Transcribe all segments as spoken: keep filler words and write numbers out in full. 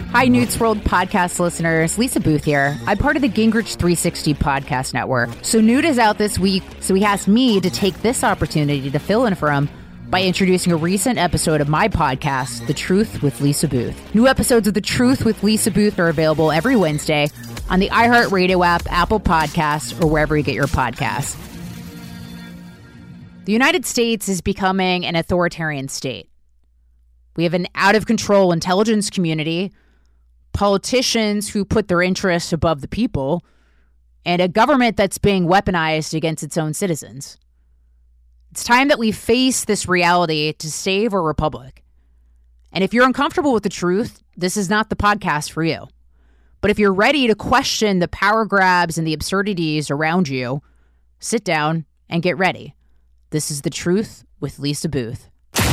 Hi, Newt's World podcast listeners. Lisa Booth here. I'm part of the Gingrich three sixty podcast network. So Newt is out this week, so he asked me to take this opportunity to fill in for him by introducing a recent episode of my podcast, The Truth with Lisa Booth. New episodes of The Truth with Lisa Booth are available every Wednesday on the iHeartRadio app, Apple Podcasts, or wherever you get your podcasts. The United States is becoming an authoritarian state. We have an out-of-control intelligence community, politicians who put their interests above the people, and a government that's being weaponized against its own citizens. It's time that we face this reality to save our republic. And if you're uncomfortable with the truth, this is not the podcast for you. But if you're ready to question the power grabs and the absurdities around you, sit down and get ready. This is The Truth with Lisa Booth.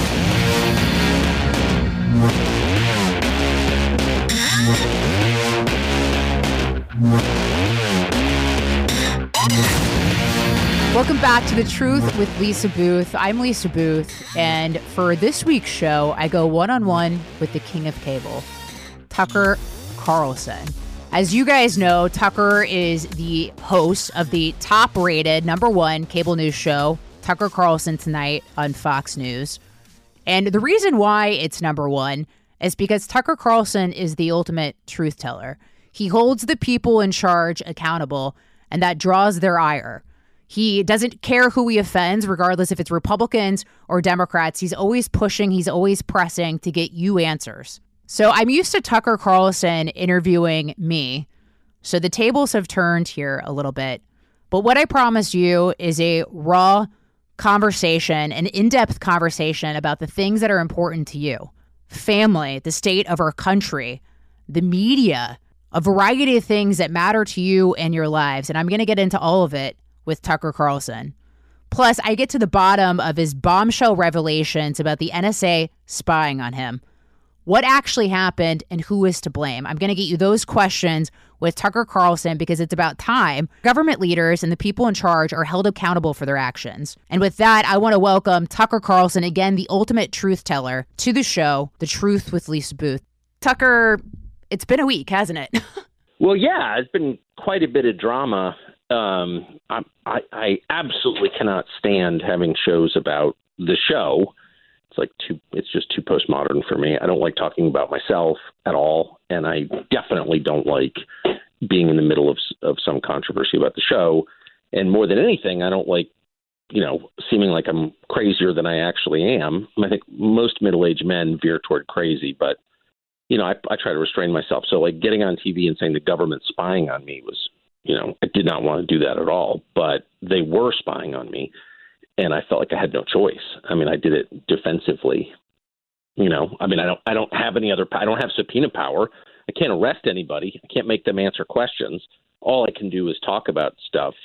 Welcome back to The Truth with Lisa Booth. I'm Lisa Booth, and for this week's show, I go one-on-one with the king of cable, Tucker Carlson. As you guys know, Tucker is the host of the top-rated number one cable news show, Tucker Carlson Tonight on Fox News. And the reason why it's number one is because Tucker Carlson is the ultimate truth teller. He holds the people in charge accountable, and that draws their ire. He doesn't care who he offends, regardless if it's Republicans or Democrats. He's always pushing, he's always pressing to get you answers. So I'm used to Tucker Carlson interviewing me, so the tables have turned here a little bit. But what I promise you is a raw conversation, an in-depth conversation about the things that are important to you. Family, the state of our country, the media, a variety of things that matter to you and your lives. And I'm going to get into all of it with Tucker Carlson. Plus, I get to the bottom of his bombshell revelations about the N S A spying on him. What actually happened and who is to blame? I'm going to get you those questions with Tucker Carlson because it's about time government leaders and the people in charge are held accountable for their actions. And with that, I want to welcome Tucker Carlson, again, the ultimate truth teller, to the show, The Truth with Lisa Booth. Tucker, it's been a week, hasn't it? Well, yeah, it's been quite a bit of drama. Um, I, I, I absolutely cannot stand having shows about the show. It's like too, it's just too postmodern for me. I don't like talking about myself at all. And I definitely don't like being in the middle of, of some controversy about the show. And more than anything, I don't like, you know, seeming like I'm crazier than I actually am. I think most middle-aged men veer toward crazy, but, you know, I, I try to restrain myself. So like getting on T V and saying the government's spying on me was, you know, I did not want to do that at all, but they were spying on me, and I felt like I had no choice. I mean, I did it defensively. You know, I mean, I don't, I don't have any other, I don't have subpoena power. I can't arrest anybody. I can't make them answer questions. All I can do is talk about stuff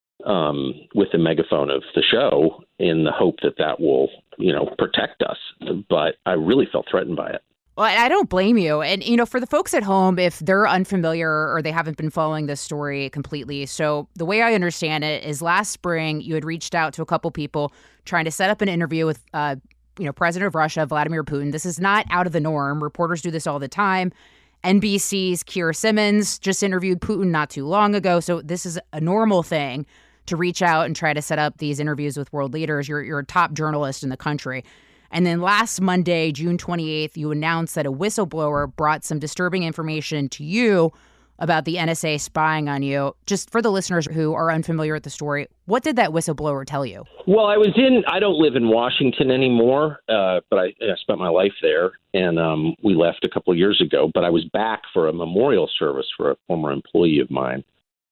um, with the megaphone of the show in the hope that that will, you know, protect us. But I really felt threatened by it. Well, I don't blame you. And, you know, for the folks at home, if they're unfamiliar or they haven't been following this story completely. So the way I understand it is last spring, you had reached out to a couple people trying to set up an interview with, uh, you know, President of Russia, Vladimir Putin. This is not out of the norm. Reporters do this all the time. N B C's Keira Simmons just interviewed Putin not too long ago. So this is a normal thing to reach out and try to set up these interviews with world leaders. You're, you're a top journalist in the country. And then last Monday, June twenty-eighth, you announced that a whistleblower brought some disturbing information to you about the N S A spying on you. Just for the listeners who are unfamiliar with the story, what did that whistleblower tell you? Well, I was in, I don't live in Washington anymore, uh, but I, I spent my life there, and um, we left a couple of years ago. But I was back for a memorial service for a former employee of mine,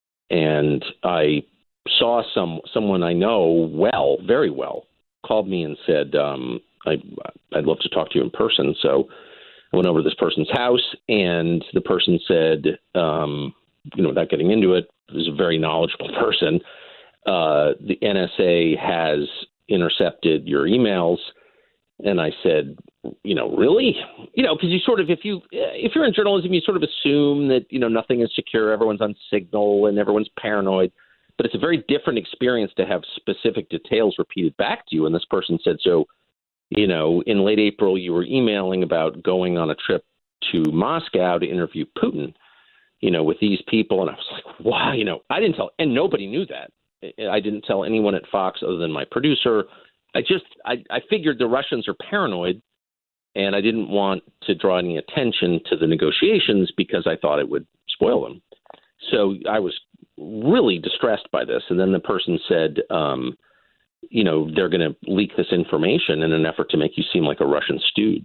and I saw some someone I know well, very well, called me and said, um, I, I'd love to talk to you in person. So I went over to this person's house, and the person said, um, you know, without getting into it, this is a very knowledgeable person. Uh, the N S A has intercepted your emails. And I said, you know, really? You know, because you sort of, if you, if you're in journalism, you sort of assume that, you know, nothing is secure. Everyone's on signal and everyone's paranoid. But it's a very different experience to have specific details repeated back to you. And this person said, so, you know, in late April, you were emailing about going on a trip to Moscow to interview Putin, you know, with these people. And I was like, wow, you know, I didn't tell, and nobody knew that. I didn't tell anyone at Fox other than my producer. I just, I, I figured the Russians are paranoid, and I didn't want to draw any attention to the negotiations because I thought it would spoil them. So I was really distressed by this. And then the person said, um, you know, they're going to leak this information in an effort to make you seem like a Russian stooge.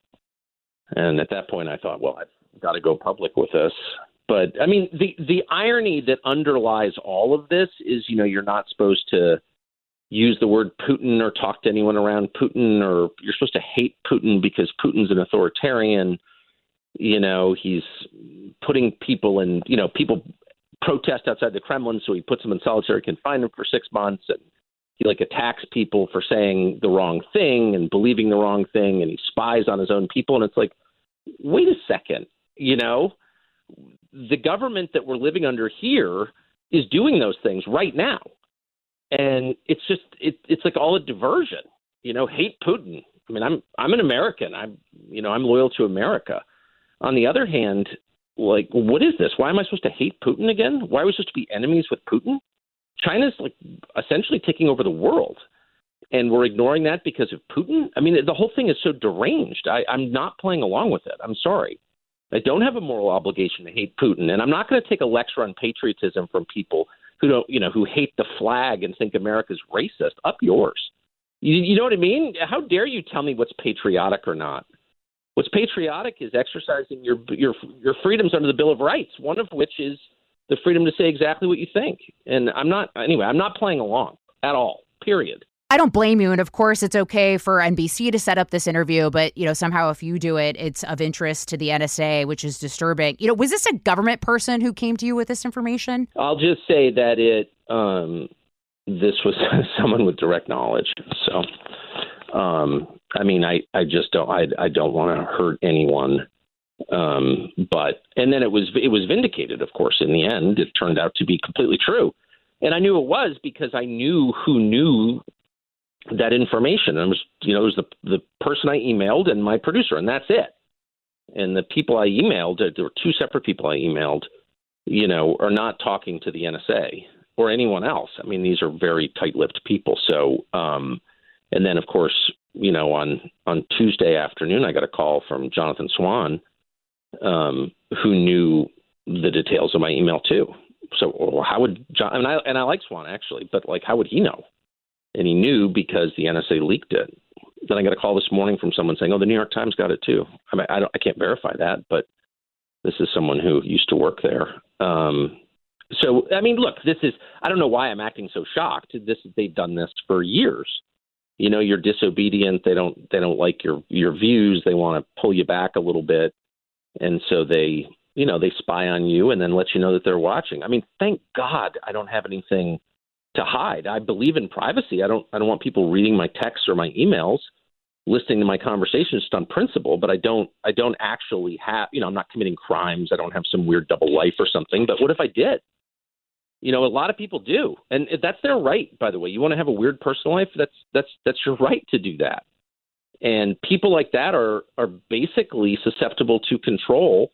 And at that point, I thought, well, I've got to go public with this. But, I mean, the, the irony that underlies all of this is, you know, you're not supposed to use the word Putin or talk to anyone around Putin, or you're supposed to hate Putin because Putin's an authoritarian. You know, he's putting people in, you know, people protest outside the Kremlin, so he puts them in solitary confinement for six months. And he, like, attacks people for saying the wrong thing and believing the wrong thing, and he spies on his own people. And it's like, wait a second, you know, the government that we're living under here is doing those things right now. And it's just, it, it's like all a diversion, you know, hate Putin. I mean, I'm, I'm an American. I'm, you know, I'm loyal to America. On the other hand, like, what is this? Why am I supposed to hate Putin again? Why are we supposed to be enemies with Putin? China's like essentially taking over the world, and we're ignoring that because of Putin. I mean, the whole thing is so deranged. I, I'm not playing along with it. I'm sorry. I don't have a moral obligation to hate Putin, and I'm not going to take a lecture on patriotism from people who don't, you know, who hate the flag and think America's racist. Up yours. You, you know what I mean? How dare you tell me what's patriotic or not? What's patriotic is exercising your your your freedoms under the Bill of Rights, one of which is the freedom to say exactly what you think. And I'm not, anyway, I'm not playing along at all, period. I don't blame you. And of course, it's okay for N B C to set up this interview. But, you know, somehow if you do it, it's of interest to the N S A, which is disturbing. You know, was this a government person who came to you with this information? I'll just say that it um, this was someone with direct knowledge. So, um, I mean, I, I just don't I, I don't want to hurt anyone. Um, but and then it was it was vindicated, of course, in the end. It turned out to be completely true. And I knew it was because I knew who knew that information. And it was, you know, it was the the person I emailed and my producer, and that's it. And the people I emailed, there were two separate people I emailed, you know, are not talking to the N S A or anyone else. I mean, these are very tight-lipped people. So, um, and then, of course, you know, on, on Tuesday afternoon, I got a call from Jonathan Swan, um, who knew the details of my email too. So well, how would John, and I, and I like Swan actually, but like, how would he know? And he knew because the N S A leaked it. Then I got a call this morning from someone saying, oh, the New York Times got it too. I mean, I don't, I can't verify that, but this is someone who used to work there. Um, so, I mean, look, this is, I don't know why I'm acting so shocked. This, they've done this for years. You know, you're disobedient. They don't, they don't like your, your views. They want to pull you back a little bit. And so they, you know, they spy on you and then let you know that they're watching. I mean, thank God I don't have anything to hide. I believe in privacy. I don't, I don't want people reading my texts or my emails, listening to my conversations just on principle, but I don't, I don't actually have, you know, I'm not committing crimes. I don't have some weird double life or something, but what if I did? You know, a lot of people do. And that's their right, by the way. You want to have a weird personal life? That's, that's, that's your right to do that. And people like that are, are basically susceptible to control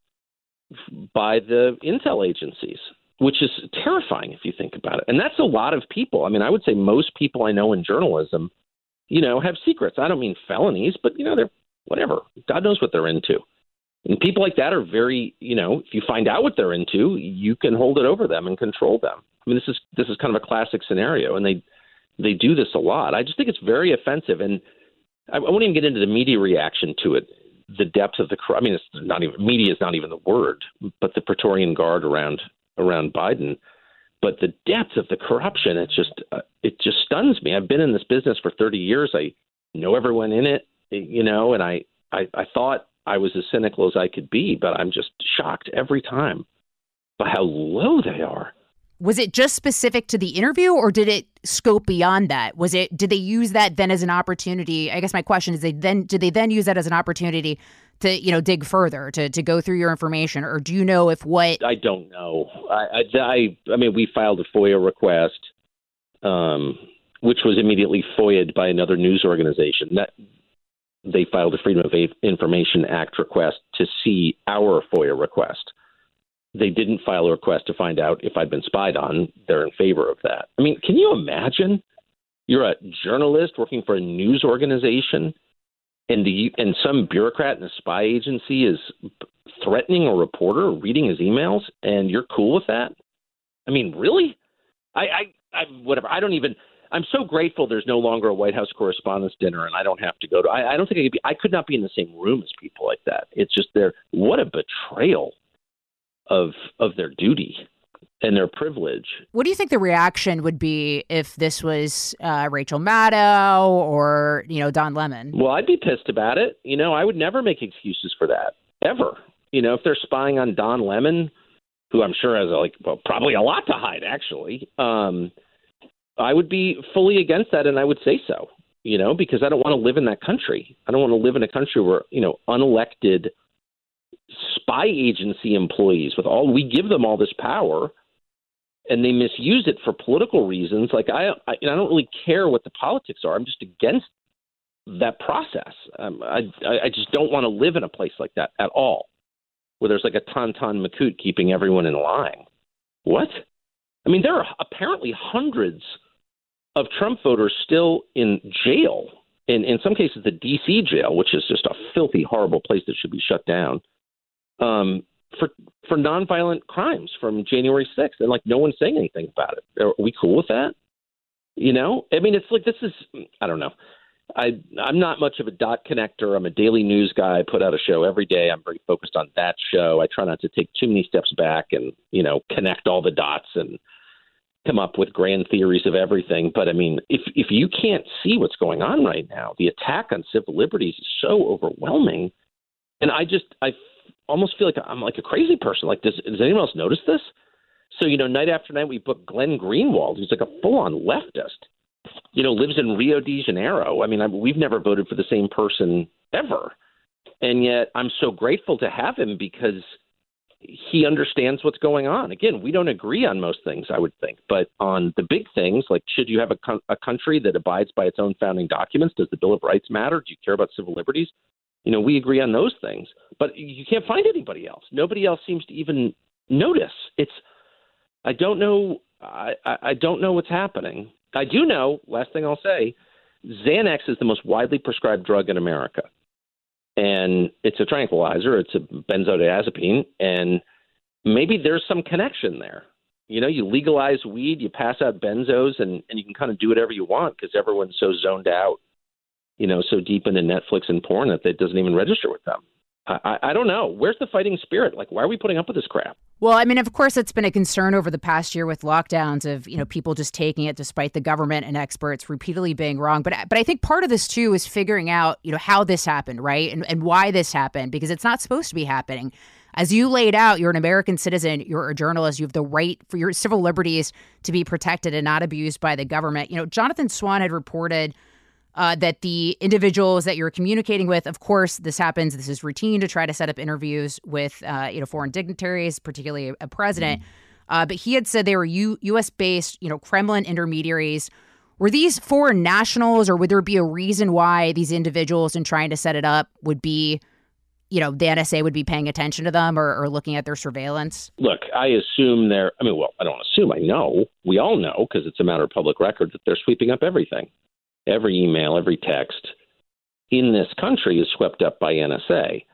by the intel agencies, which is terrifying if you think about it. And that's a lot of people. I mean, I would say most people I know in journalism, you know, have secrets. I don't mean felonies, but, you know, they're whatever. God knows what they're into. And people like that are very, you know, if you find out what they're into, you can hold it over them and control them. I mean, this is this is kind of a classic scenario, and they they do this a lot. I just think it's very offensive. And I, I won't even get into the media reaction to it. The depth of the, I mean, it's not even, media is not even the word, but the Praetorian Guard around around Biden. But the depth of the corruption, it's just, uh, it just stuns me. I've been in this business for thirty years. I know everyone in it, you know, and I, I, I thought I was as cynical as I could be, but I'm just shocked every time by how low they are. Was it just specific to the interview, or did it scope beyond that? Was it, did they use that then as an opportunity? I guess my question is, they then, did they then use that as an opportunity to, you know, dig further, to, to go through your information? Or do you know if what? I don't know. I, I, I mean, we filed a FOIA request, um, which was immediately FOIA'd by another news organization. That, they filed a Freedom of Information Act request to see our FOIA request. They didn't file a request to find out if I'd been spied on. They're in favor of that. I mean, can you imagine? You're a journalist working for a news organization, and the, and some bureaucrat in a spy agency is threatening a reporter reading his emails, and you're cool with that? I mean, really? I, I, I whatever. I don't even. I'm so grateful there's no longer a White House Correspondents' Dinner, and I don't have to go to. I, I don't think I could be. I could not be in the same room as people like that. It's just their what a betrayal of of their duty and their privilege. What do you think the reaction would be if this was uh, Rachel Maddow or, you know, Don Lemon? Well, I'd be pissed about it. You know, I would never make excuses for that, ever. You know, if they're spying on Don Lemon, who I'm sure has, like, well, probably a lot to hide, actually, um, I would be fully against that, and I would say so, you know, because I don't want to live in that country. I don't want to live in a country where, you know, unelected spy agency employees, with all, we give them all this power, and they misuse it for political reasons. Like, I, I, I don't really care what the politics are. I'm just against that process. Um, I, I just don't want to live in a place like that at all, where there's like a Tonton Macoute keeping everyone in line. What? I mean, there are apparently hundreds of Trump voters still in jail, in, in some cases the D C jail, which is just a filthy, horrible place that should be shut down, um, for for nonviolent crimes from January sixth, and like no one's saying anything about it. Are we cool with that? You know, I mean, it's like, this is, I don't know. I I'm not much of a dot connector. I'm a daily news guy. I put out a show every day. I'm very focused on that show. I try not to take too many steps back and, you know, connect all the dots and come up with grand theories of everything. But I mean, if if you can't see what's going on right now, the attack on civil liberties is so overwhelming. And I just I almost feel like I'm like a crazy person. Like, does, does anyone else notice this? So, you know, night after night, we book Glenn Greenwald, who's like a full-on leftist, you know, lives in Rio de Janeiro. I mean, I, we've never voted for the same person ever. And yet I'm so grateful to have him because he understands what's going on. Again, we don't agree on most things, I would think. But on the big things, like, should you have a, co- a country that abides by its own founding documents? Does the Bill of Rights matter? Do you care about civil liberties? You know, we agree on those things, but you can't find anybody else. Nobody else seems to even notice. It's, I don't know. I, I don't know what's happening. I do know, last thing I'll say, Xanax is the most widely prescribed drug in America. And it's a tranquilizer. It's a benzodiazepine. And maybe there's some connection there. You know, you legalize weed, you pass out benzos, and, and you can kind of do whatever you want because everyone's so zoned out, you know, so deep into Netflix and porn that it doesn't even register with them. I, I, I don't know. Where's the fighting spirit? Like, why are we putting up with this crap? Well, I mean, of course, it's been a concern over the past year with lockdowns of, you know, people just taking it despite the government and experts repeatedly being wrong. But but I think part of this, too, is figuring out, you know, how this happened, right? And, and why this happened, because it's not supposed to be happening. As you laid out, you're an American citizen, you're a journalist, you have the right for your civil liberties to be protected and not abused by the government. You know, Jonathan Swan had reported Uh, that the individuals that you're communicating with, of course, this happens. This is routine to try to set up interviews with, uh, you know, foreign dignitaries, particularly a, a president. Uh, but he had said they were U- U.S.-based, you know, Kremlin intermediaries. Were these foreign nationals, or would there be a reason why these individuals, in trying to set it up, would be, you know, the N S A would be paying attention to them or, or looking at their surveillance? Look, I assume they're, I mean, well, I don't assume, I know. We all know, because it's a matter of public record, that they're sweeping up everything. Every email, every text in this country is swept up by N S A.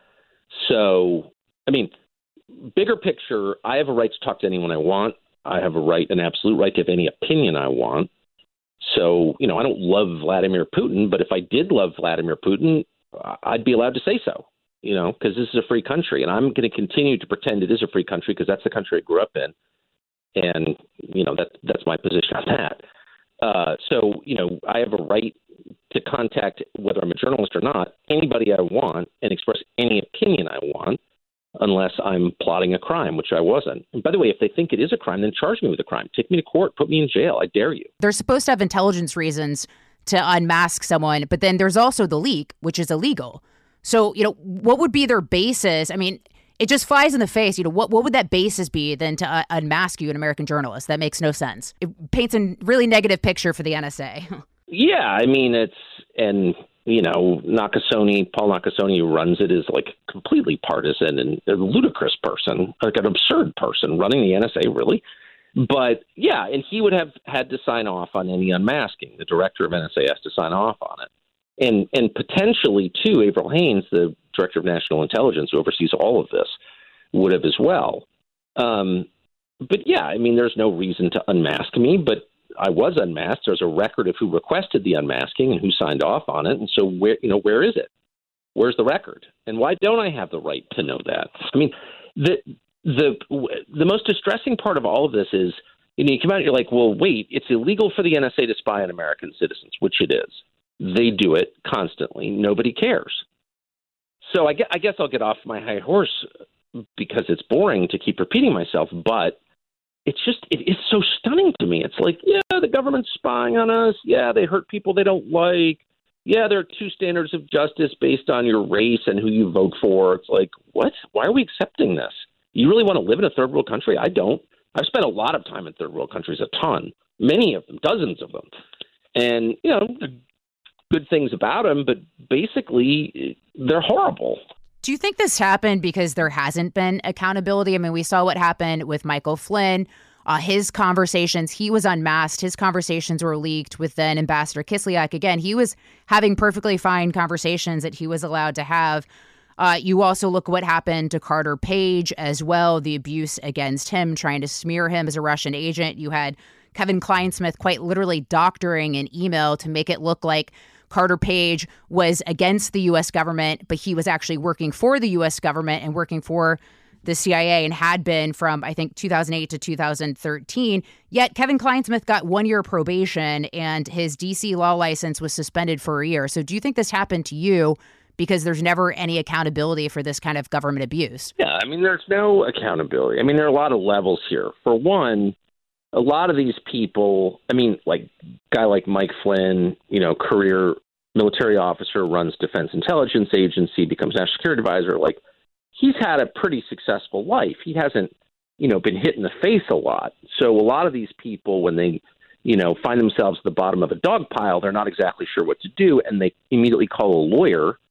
So, I mean, bigger picture, I have a right to talk to anyone I want. I have a right, an absolute right to have any opinion I want. So, you know, I don't love Vladimir Putin, but if I did love Vladimir Putin, I'd be allowed to say so, you know, because this is a free country. And I'm going to continue to pretend it is a free country because that's the country I grew up in. And, you know, that that's my position on that. Uh, so, you know, I have a right to contact, whether I'm a journalist or not, anybody I want and express any opinion I want, unless I'm plotting a crime, which I wasn't. And by the way, if they think it is a crime, then charge me with a crime. Take me to court. Put me in jail. I dare you. They're supposed to have intelligence reasons to unmask someone, but then there's also the leak, which is illegal. So, you know, what would be their basis? I mean, it just flies in the face. You know, what what would that basis be then to uh, unmask you, an American journalist? That makes no sense. It paints a really negative picture for the N S A. Yeah, I mean, it's, and you know, Nakasone, Paul Nakasone, who runs it, is like completely partisan and a ludicrous person, like an absurd person running the N S A, really. But yeah, and he would have had to sign off on any unmasking. The director of N S A has to sign off on it. And and potentially, too, Avril Haines, the director of national intelligence, who oversees all of this, would have as well. Um, but yeah, I mean, there's no reason to unmask me, but I was unmasked. There's a record of who requested the unmasking and who signed off on it. And so, where you know, where is it? Where's the record? And why don't I have the right to know that? I mean, the the the most distressing part of all of this is, you know, you come out and you're like, well, wait, it's illegal for the N S A to spy on American citizens, which it is. They do it constantly. Nobody cares. So I guess, I guess I'll get off my high horse because it's boring to keep repeating myself, but it's just, it is so stunning to me. It's like, yeah, the government's spying on us. Yeah, they hurt people they don't like. Yeah, there are two standards of justice based on your race and who you vote for. It's like, what? Why are we accepting this? You really want to live in a third world country? I don't. I've spent a lot of time in third world countries, a ton, many of them, dozens of them. And, you know, good things about them, but basically they're horrible. Do you think this happened because there hasn't been accountability? I mean, we saw what happened with Michael Flynn. Uh, his conversations, he was unmasked. His conversations were leaked with then Ambassador Kislyak. Again, he was having perfectly fine conversations that he was allowed to have. Uh, you also look what happened to Carter Page as well, the abuse against him, trying to smear him as a Russian agent. You had Kevin Kleinsmith quite literally doctoring an email to make it look like Carter Page was against the U S government, but he was actually working for the U S government and working for the C I A and had been from, I think, two thousand eight to two thousand thirteen. Yet Kevin Kleinsmith got one year probation and his D C law license was suspended for a year. So do you think this happened to you because there's never any accountability for this kind of government abuse? Yeah, I mean, there's no accountability. I mean, there are a lot of levels here. For one, a lot of these people, I mean, like a guy like Mike Flynn, you know, career military officer, runs Defense Intelligence Agency, becomes National Security Advisor. Like, he's had a pretty successful life. He hasn't, you know, been hit in the face a lot. So a lot of these people, when they, you know, find themselves at the bottom of a dog pile, they're not exactly sure what to do, and they immediately call a lawyer,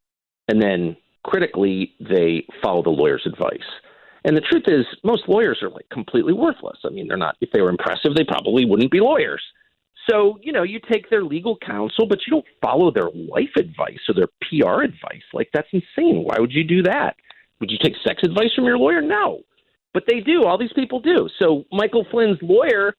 and then critically, they follow the lawyer's advice. And the truth is, most lawyers are like completely worthless. I mean, they're not, if they were impressive, they probably wouldn't be lawyers. So, you know, you take their legal counsel, but you don't follow their life advice or their P R advice. Like, that's insane. Why would you do that? Would you take sex advice from your lawyer? No. But they do. All these people do. So Michael Flynn's lawyer,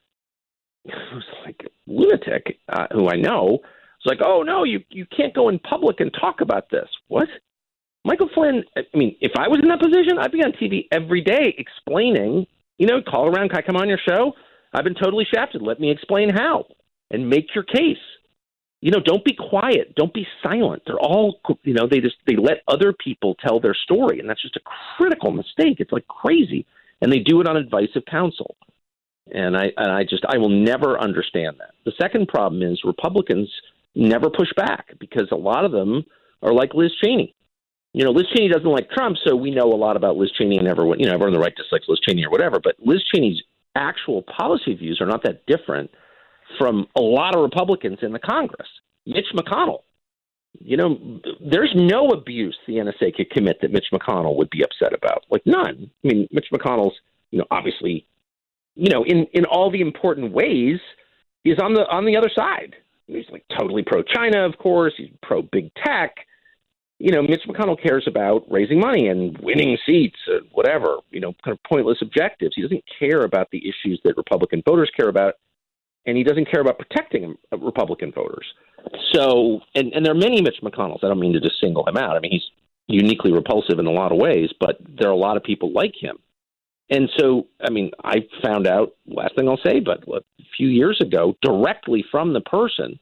who's like a lunatic, uh, who I know, was like, oh, no, you, you can't go in public and talk about this. What? Michael Flynn, I mean, if I was in that position, I'd be on T V every day explaining, you know, call around, can I come on your show? I've been totally shafted. Let me explain how and make your case. You know, don't be quiet. Don't be silent. They're all, you know, they just, they let other people tell their story. And that's just a critical mistake. It's like crazy. And they do it on advice of counsel. And I, and I just, I will never understand that. The second problem is Republicans never push back because a lot of them are like Liz Cheney. You know, Liz Cheney doesn't like Trump, so we know a lot about Liz Cheney and everyone, you know, everyone on the right dislikes Liz Cheney or whatever. But Liz Cheney's actual policy views are not that different from a lot of Republicans in the Congress. Mitch McConnell, you know, there's no abuse the N S A could commit that Mitch McConnell would be upset about. Like, none. I mean, Mitch McConnell's, you know, obviously, you know, in, in all the important ways, he's on the on the other side. He's like totally pro-China, of course. He's pro-big tech. You know, Mitch McConnell cares about raising money and winning seats or whatever, you know, kind of pointless objectives. He doesn't care about the issues that Republican voters care about, and he doesn't care about protecting Republican voters. So, and, and there are many Mitch McConnells. I don't mean to just single him out. I mean, he's uniquely repulsive in a lot of ways, but there are a lot of people like him. And so, I mean, I found out, last thing I'll say, but a few years ago, directly from the person,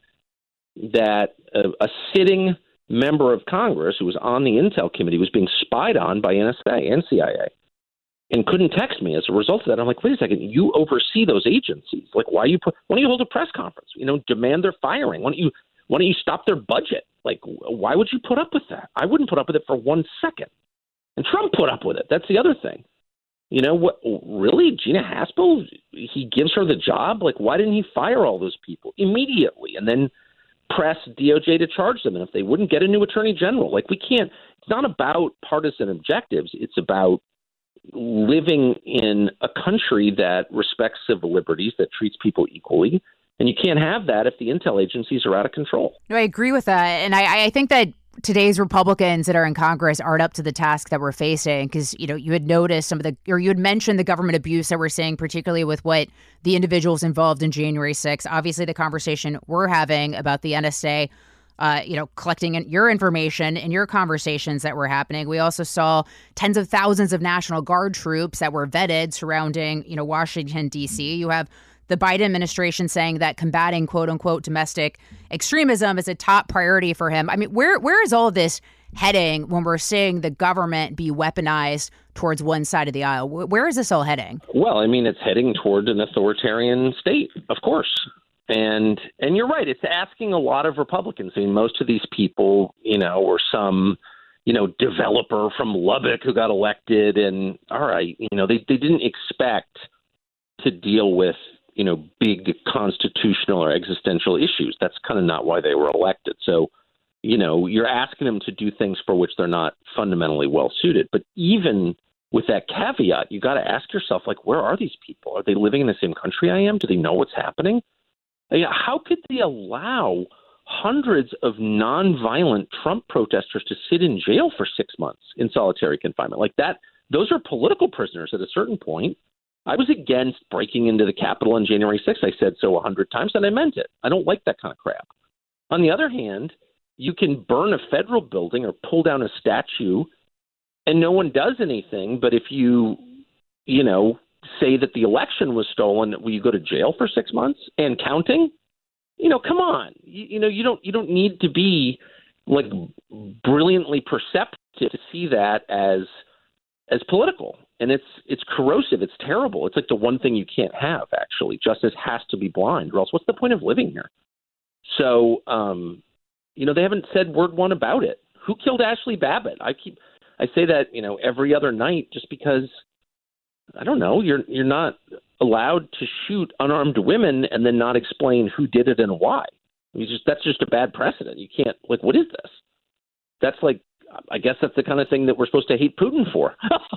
that a, a sitting member of Congress who was on the Intel Committee was being spied on by N S A and C I A and couldn't text me as a result of that. I'm like, wait a second, you oversee those agencies. Like, why you put, why don't you hold a press conference? You know, demand their firing. Why don't you, why don't you stop their budget? Like, why would you put up with that? I wouldn't put up with it for one second. And Trump put up with it. That's the other thing. You know what? Really, Gina Haspel? He gives her the job. Like, why didn't he fire all those people immediately and then press D O J to charge them. And if they wouldn't, get a new attorney general. Like, we can't, it's not about partisan objectives. It's about living in a country that respects civil liberties, that treats people equally. And you can't have that if the intel agencies are out of control. No, I agree with that. And I, I think that today's Republicans that are in Congress aren't up to the task that we're facing, because, you know, you had noticed some of the, or you had mentioned the government abuse that we're seeing, particularly with what the individuals involved in January sixth. Obviously, the conversation we're having about the N S A, uh, you know, collecting your information in your conversations that were happening. We also saw tens of thousands of National Guard troops that were vetted surrounding, you know, Washington, D C. You have the Biden administration saying that combating, quote unquote, domestic extremism is a top priority for him. I mean, where where is all of this heading when we're seeing the government be weaponized towards one side of the aisle? Where is this all heading? Well, I mean, it's heading toward an authoritarian state, of course. And and you're right. It's asking a lot of Republicans. I mean, most of these people, you know, were some, you know, developer from Lubbock who got elected. And all right, you know, they, they didn't expect to deal with, you know, big constitutional or existential issues. That's kind of not why they were elected. So, you know, you're asking them to do things for which they're not fundamentally well suited. But even with that caveat, you got to ask yourself, like, where are these people? Are they living in the same country I am? Do they know what's happening? I mean, how could they allow hundreds of nonviolent Trump protesters to sit in jail for six months in solitary confinement? Like that, those are political prisoners at a certain point. I was against breaking into the Capitol on January sixth. I said so a hundred times, and I meant it. I don't like that kind of crap. On the other hand, you can burn a federal building or pull down a statue, and no one does anything. But if you, you know, say that the election was stolen, will you go to jail for six months and counting? You know, come on. You, you know, you don't you don't need to be like brilliantly perceptive to see that as as political. And it's it's corrosive. It's terrible. It's like the one thing you can't have, actually. Justice has to be blind, or else what's the point of living here? So, um, you know, they haven't said word one about it. Who killed Ashley Babbitt? I keep I say that, you know, every other night just because, I don't know, you're you're not allowed to shoot unarmed women and then not explain who did it and why. I mean, just that's just a bad precedent. You can't, like, what is this? That's like, I guess that's the kind of thing that we're supposed to hate Putin for.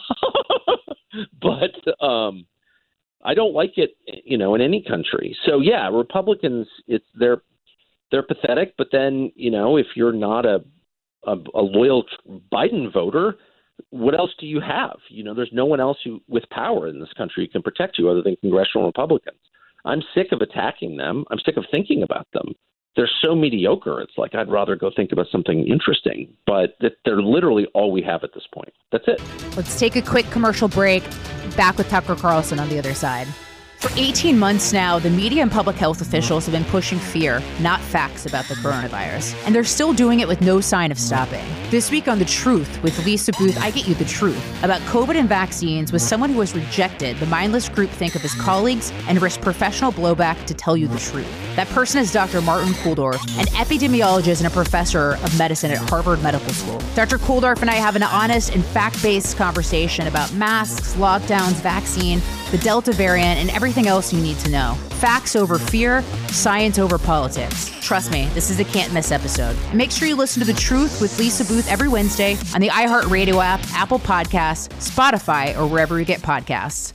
But um, I don't like it, you know, in any country. So, yeah, Republicans, it's they're they're pathetic. But then, you know, if you're not a, a, a loyal Biden voter, what else do you have? You know, there's no one else who, with power in this country, who can protect you other than congressional Republicans. I'm sick of attacking them. I'm sick of thinking about them. They're so mediocre. It's like I'd rather go think about something interesting, but they're literally all we have at this point. That's it. Let's take a quick commercial break. Back with Tucker Carlson on the other side. For eighteen months now, the media and public health officials have been pushing fear, not facts, about the coronavirus. And they're still doing it with no sign of stopping. This week on The Truth with Lisa Booth, I get you the truth about COVID and vaccines with someone who has rejected the mindless groupthink of his colleagues and risked professional blowback to tell you the truth. That person is Doctor Martin Kulldorff, an epidemiologist and a professor of medicine at Harvard Medical School. Doctor Kulldorff and I have an honest and fact-based conversation about masks, lockdowns, vaccine, the Delta variant, and everything else you need to know. Facts over fear, science over politics. Trust me, this is a can't miss episode. And make sure you listen to The Truth with Lisa Booth every Wednesday on the iHeartRadio app, Apple Podcasts, Spotify, or wherever you get podcasts.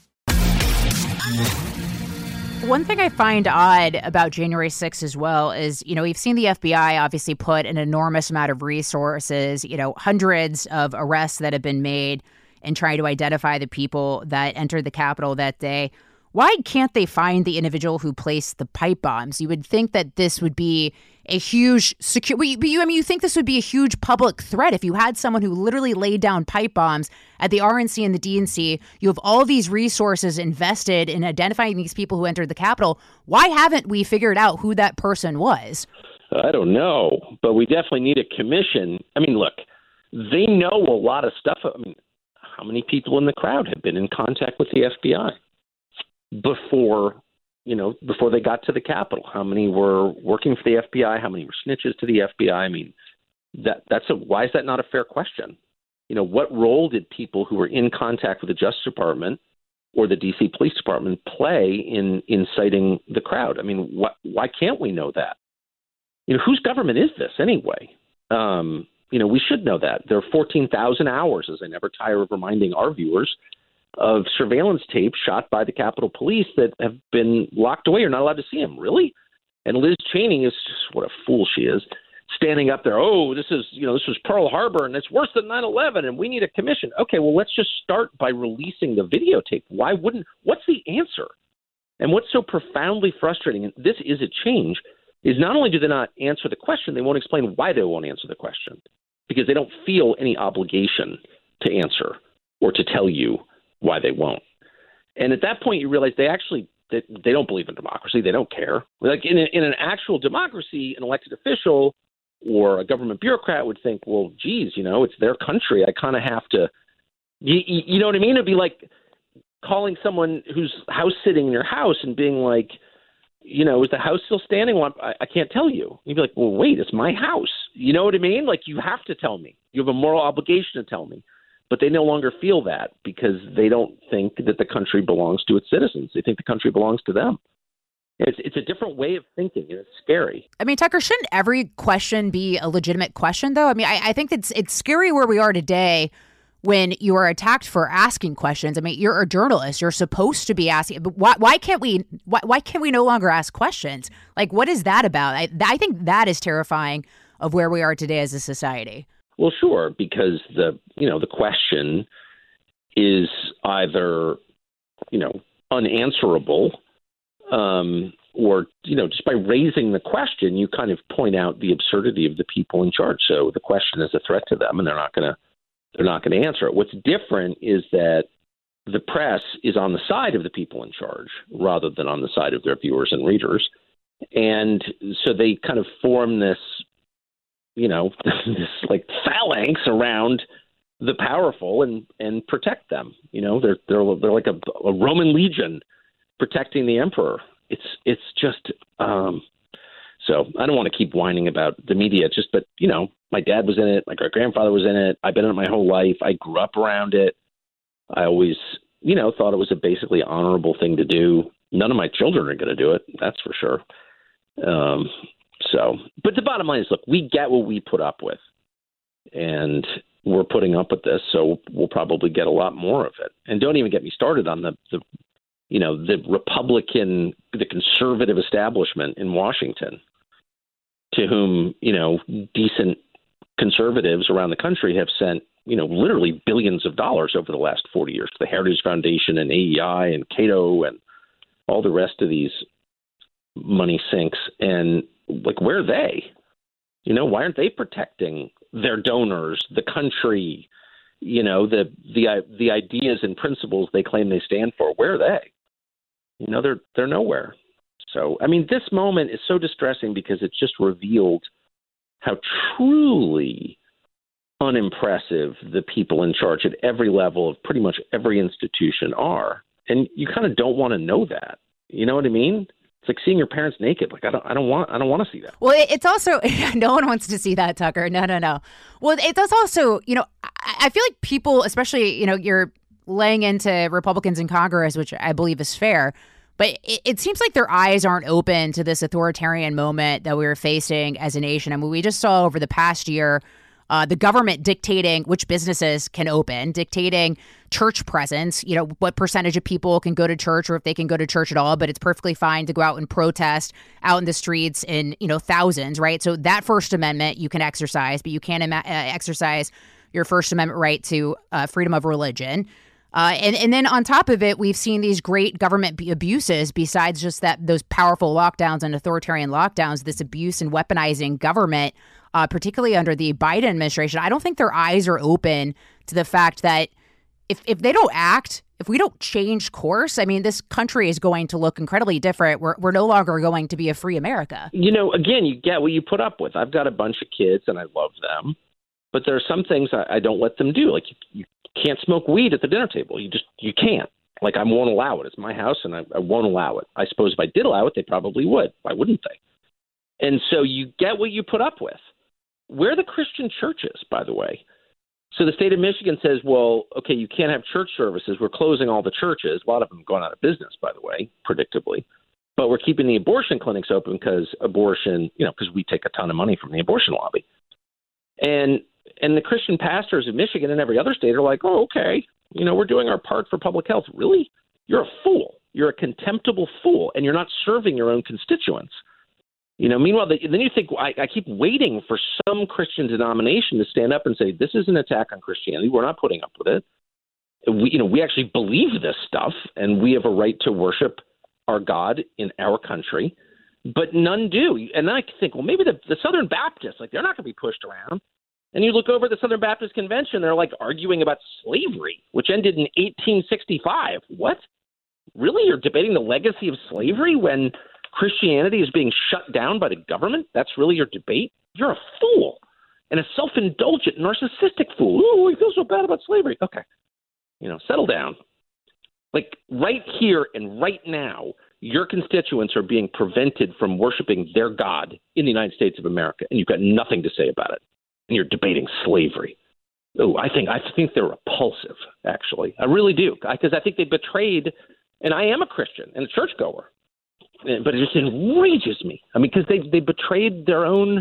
One thing I find odd about January sixth as well is, you know, we've seen the F B I obviously put an enormous amount of resources, you know, hundreds of arrests that have been made in trying to identify the people that entered the Capitol that day. Why can't they find the individual who placed the pipe bombs? You would think that this would be a huge secure. But you, I mean, you think this would be a huge public threat if you had someone who literally laid down pipe bombs at the R N C and the D N C. You have all these resources invested in identifying these people who entered the Capitol. Why haven't we figured out who that person was? I don't know, but we definitely need a commission. I mean, look, they know a lot of stuff. I mean, how many people in the crowd have been in contact with the F B I before, you know, before they got to the Capitol? How many were working for the F B I? How many were snitches to the F B I? I mean, that that's a, why is that not a fair question? You know, what role did people who were in contact with the Justice Department or the D C Police Department play in inciting the crowd? I mean, wh- why can't we know that? you know, whose government is this anyway? Um, you know, we should know that. There are fourteen thousand hours, as I never tire of reminding our viewers, of surveillance tape shot by the Capitol Police that have been locked away. You're not allowed to see them, really? And Liz Cheney is just, what a fool she is, standing up there. Oh, this is, you know, this was Pearl Harbor and it's worse than nine eleven and we need a commission. Okay, well, let's just start by releasing the videotape. Why wouldn't, what's the answer? And what's so profoundly frustrating, and this is a change, is not only do they not answer the question, they won't explain why they won't answer the question, because they don't feel any obligation to answer or to tell you why they won't. And at that point, you realize they actually they, they don't believe in democracy. They don't care. Like in, a, in an actual democracy, an elected official or a government bureaucrat would think, well, geez, you know, it's their country. I kind of have to, you, you know what I mean? It'd be like calling someone who's house sitting in your house and being like, you know, is the house still standing? Well, I, I can't tell you. You'd be like, well, wait, it's my house. You know what I mean? Like, you have to tell me. You have a moral obligation to tell me. But they no longer feel that because they don't think that the country belongs to its citizens. They think the country belongs to them. It's it's a different way of thinking, and it's scary. I mean, Tucker, shouldn't every question be a legitimate question, though? I mean, I, I think it's it's scary where we are today when you are attacked for asking questions. I mean, you're a journalist. You're supposed to be asking. But why, why can't we why, why can't we no longer ask questions? Like, what is that about? I, I think that is terrifying of where we are today as a society. Well, sure, because the you know the question is either you know unanswerable, um, or you know just by raising the question, you kind of point out the absurdity of the people in charge. So the question is a threat to them, and they're not going to they're not going to answer it. What's different is that the press is on the side of the people in charge rather than on the side of their viewers and readers, and so they kind of form this. you know, this like phalanx around the powerful and, and protect them. You know, they're they're they're like a, a Roman legion protecting the emperor. It's it's just um, so I don't want to keep whining about the media. Just but you know, my dad was in it, my great grandfather was in it. I've been in it my whole life. I grew up around it. I always you know thought it was a basically honorable thing to do. None of my children are going to do it. That's for sure. Um, So, but the bottom line is, look, we get what we put up with, and we're putting up with this, so we'll probably get a lot more of it. And don't even get me started on the, the you know, the Republican, the conservative establishment in Washington, to whom, you know, decent conservatives around the country have sent, you know, literally billions of dollars over the last forty years to the Heritage Foundation and A E I and Cato and all the rest of these money sinks. And like, where are they? You know, why aren't they protecting their donors, the country, you know, the the the ideas and principles they claim they stand for? Where are they? You know, they're they're nowhere. So, I mean, this moment is so distressing because it's just revealed how truly unimpressive the people in charge at every level of pretty much every institution are. And you kind of don't want to know that. You know what I mean? It's like seeing your parents naked. Like, I don't, I don't want, I don't want to see that. Well, it's also, no one wants to see that, Tucker. No, no, no. Well, it does also, you know, I, I feel like people, especially, you know, you're laying into Republicans in Congress, which I believe is fair, but it, it seems like their eyes aren't open to this authoritarian moment that we were facing as a nation. I mean, we just saw over the past year, Uh, the government dictating which businesses can open, dictating church presence, you know, what percentage of people can go to church or if they can go to church at all. But it's perfectly fine to go out and protest out in the streets in, you know, thousands. Right. So that First Amendment you can exercise, but you can't ima- uh, exercise your First Amendment right to uh, freedom of religion. Uh, and, and then on top of it, we've seen these great government b- abuses besides just that those powerful lockdowns and authoritarian lockdowns, this abuse and weaponizing government. Uh, particularly under the Biden administration, I don't think their eyes are open to the fact that if if they don't act, if we don't change course, I mean, this country is going to look incredibly different. We're we're no longer going to be a free America. You know, again, you get what you put up with. I've got a bunch of kids and I love them, but there are some things I, I don't let them do. Like you, you can't smoke weed at the dinner table. You just you can't. Like I won't allow it. It's my house and I, I won't allow it. I suppose if I did allow it, they probably would. Why wouldn't they? And so you get what you put up with. Where are the Christian churches, by the way? So the state of Michigan says, well, okay, you can't have church services. We're closing all the churches. A lot of them going out of business, by the way, predictably. but we're keeping the abortion clinics open because abortion, you know, because we take a ton of money from the abortion lobby. And and the Christian pastors in Michigan and every other state are like, oh, okay, you know, we're doing our part for public health. Really? You're a fool. You're a contemptible fool, and you're not serving your own constituents. You know, meanwhile, the, then you think, I, I keep waiting for some Christian denomination to stand up and say, this is an attack on Christianity. We're not putting up with it. We, you know, we actually believe this stuff, and we have a right to worship our God in our country, but none do. And then I think, well, maybe the, the Southern Baptists, like, they're not going to be pushed around. And you look over at the Southern Baptist Convention, they're like arguing about slavery, which ended in eighteen sixty-five. What? Really? You're debating the legacy of slavery when Christianity is being shut down by the government? That's really your debate? You're a fool and a self-indulgent, narcissistic fool. Oh, we feel so bad about slavery. Okay. You know, settle down. Like right here and right now, your constituents are being prevented from worshiping their God in the United States of America, and you've got nothing to say about it. And you're debating slavery. Oh, I think I think they're repulsive, actually. I really do, because I think they betrayed, and I am a Christian and a churchgoer, but it just enrages me. I mean, because they, they betrayed their own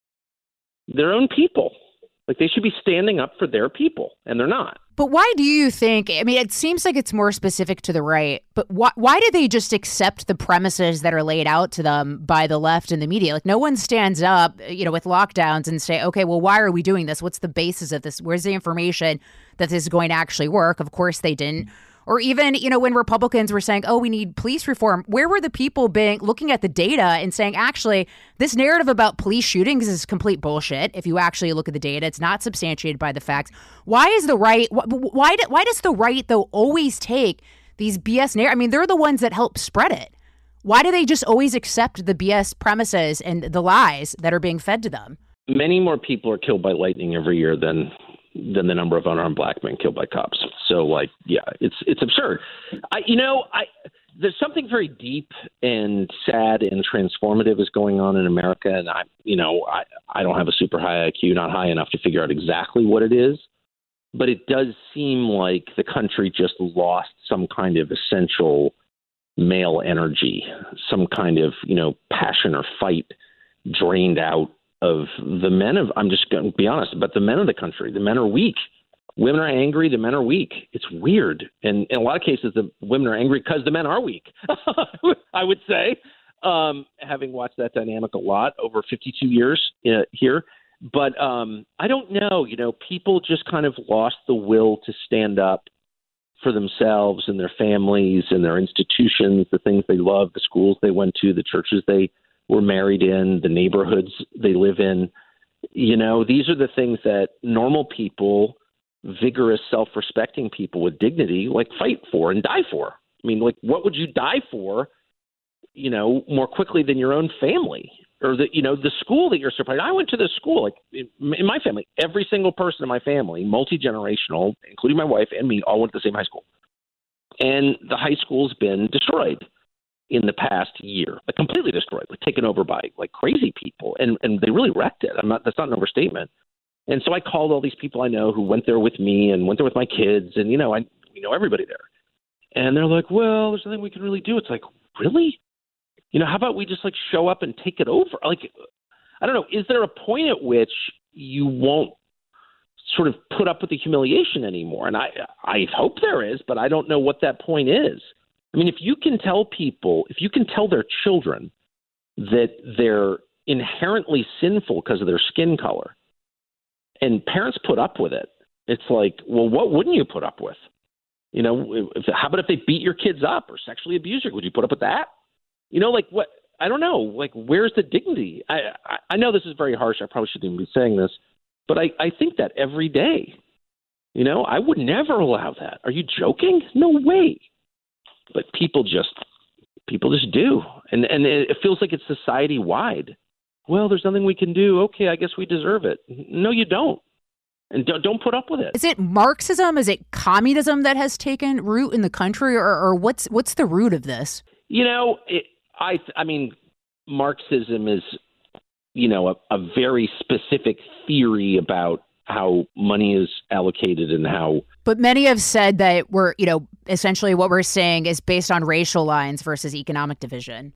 their own people. Like, they should be standing up for their people, and they're not. But why do you think, I mean, it seems like it's more specific to the right, but why, why do they just accept the premises that are laid out to them by the left and the media? Like, no one stands up, you know, with lockdowns and say, okay, well, why are we doing this? What's the basis of this? Where's the information that this is going to actually work? Of course they didn't. Or even, you know, when Republicans were saying, oh, we need police reform, where were the people being looking at the data and saying, actually, this narrative about police shootings is complete bullshit. If you actually look at the data, it's not substantiated by the facts. Why is the right, why, why does the right, though, always take these B S narratives? I mean, they're the ones that help spread it. Why do they just always accept the B S premises and the lies that are being fed to them? Many more people are killed by lightning every year than than the number of unarmed black men killed by cops. So, like, yeah, it's it's absurd. I, you know, I there's something very deep and sad and transformative is going on in America, and I, you know, I I don't have a super high I Q, not high enough to figure out exactly what it is, but it does seem like the country just lost some kind of essential male energy, some kind of, you know, passion or fight drained out of the men of, I'm just going to be honest, but the men of the country, the men are weak. Women are angry. The men are weak. It's weird. And in a lot of cases, the women are angry because the men are weak, I would say, um, having watched that dynamic a lot over fifty-two years uh, here. But um, I don't know, you know, people just kind of lost the will to stand up for themselves and their families and their institutions, the things they love, the schools they went to, the churches they were married in, the neighborhoods they live in. You know, these are the things that normal people, vigorous, self-respecting people with dignity, like, fight for and die for. I mean, like, what would you die for, you know, more quickly than your own family or the, you know, the school that you're supporting? I went to the school, like, in my family, every single person in my family, multi-generational, including my wife and me, all went to the same high school. And the high school's been destroyed in the past year, like completely destroyed, like taken over by like crazy people. And, and they really wrecked it. I'm not, that's not an overstatement. And so I called all these people I know who went there with me and went there with my kids. And, you know, I, you know, everybody there. And they're like, well, there's nothing we can really do. It's like, really? You know, how about we just like show up and take it over? Like, I don't know. Is there a point at which you won't sort of put up with the humiliation anymore? And I, I hope there is, but I don't know what that point is. I mean, if you can tell people, if you can tell their children that they're inherently sinful because of their skin color, and parents put up with it, it's like, well, what wouldn't you put up with? You know, if, how about if they beat your kids up or sexually abuse you? Would you put up with that? You know, like what? I don't know. Like, where's the dignity? I, I, I know this is very harsh. I probably shouldn't even be saying this, but I, I think that every day. You know, I would never allow that. Are you joking? No way. But people just people just do. And and it feels like it's society wide. Well, there's nothing we can do. Okay, I guess we deserve it. No, you don't. And don't, don't put up with it. Is it Marxism? Is it communism that has taken root in the country? Or, or what's what's the root of this? You know, it, I I mean, Marxism is, you know, a, a very specific theory about how money is allocated and how. But many have said that we're, you know, essentially what we're saying is based on racial lines versus economic division.